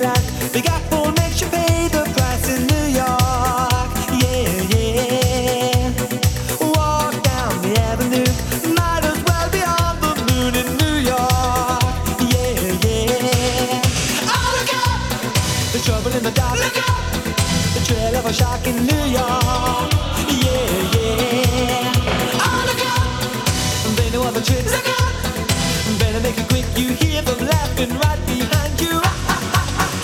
Big Apple makes you pay the price in New York. Yeah, yeah. Walk down the avenue, might as well be on the moon in New York. Yeah, yeah. Oh, look out! There's trouble in the dark. Look out! The trail of a shark in New York. Yeah, yeah.